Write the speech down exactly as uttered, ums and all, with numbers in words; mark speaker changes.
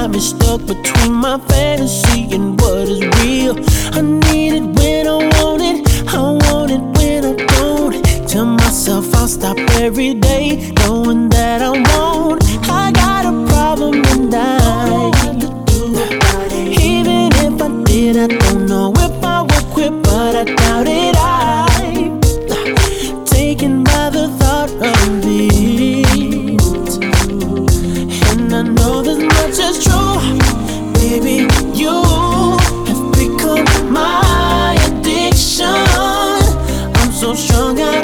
Speaker 1: I've been stuck between my fantasy and what is real. I need it when I want it, I want it when I don't. Tell myself I'll stop every day, knowing that I won't. I got a problem and I even if I did, I don't know if I would quit, but I doubt it. I'm taken by the thought of it, and I know this much is true. Baby, you have become my addiction. I'm so strong, I